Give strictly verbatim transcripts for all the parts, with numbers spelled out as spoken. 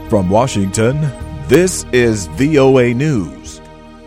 From Washington, this is V O A News.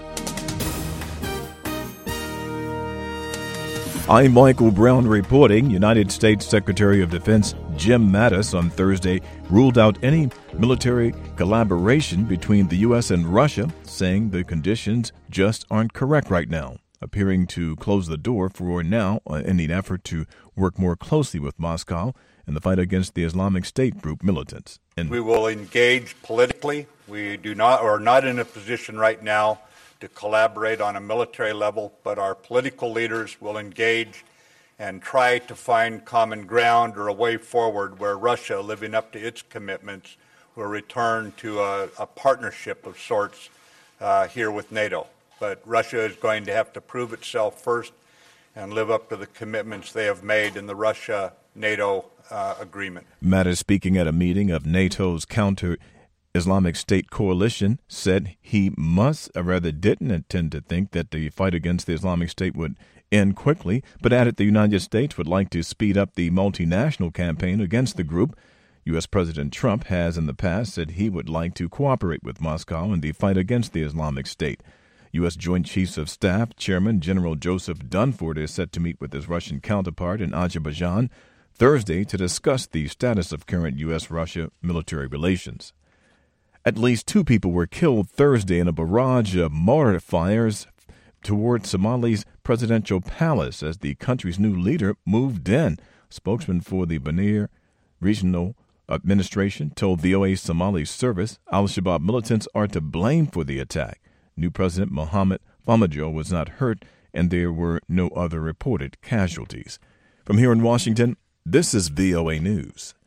I'm Michael Brown reporting. United States Secretary of Defense Jim Mattis on Thursday ruled out any military collaboration between the U S and Russia, saying the conditions just aren't correct right now, appearing to close the door for now in the effort to work more closely with Moscow in the fight against the Islamic State group militants. And we will engage politically. We do not, or are not in a position right now to collaborate on a military level, but our political leaders will engage and try to find common ground or a way forward where Russia, living up to its commitments, will return to a, a partnership of sorts uh, here with NATO. But Russia is going to have to prove itself first and live up to the commitments they have made in the Russia-NATO uh, agreement. Mattis, speaking at a meeting of NATO's counter-Islamic State coalition, said he must, or rather didn't intend to think that the fight against the Islamic State would end quickly, but added the United States would like to speed up the multinational campaign against the group. U S. President Trump has in the past said he would like to cooperate with Moscow in the fight against the Islamic State. U S. Joint Chiefs of Staff Chairman General Joseph Dunford is set to meet with his Russian counterpart in Azerbaijan Thursday to discuss the status of current U S-Russia military relations. At least two people were killed Thursday in a barrage of mortar fires toward Somali's presidential palace as the country's new leader moved in. Spokesman for the Banir Regional Administration told V O A Somali service Al-Shabaab militants are to blame for the attack. New President Mohamed Farmajo was not hurt, and there were no other reported casualties. From here in Washington, this is V O A News.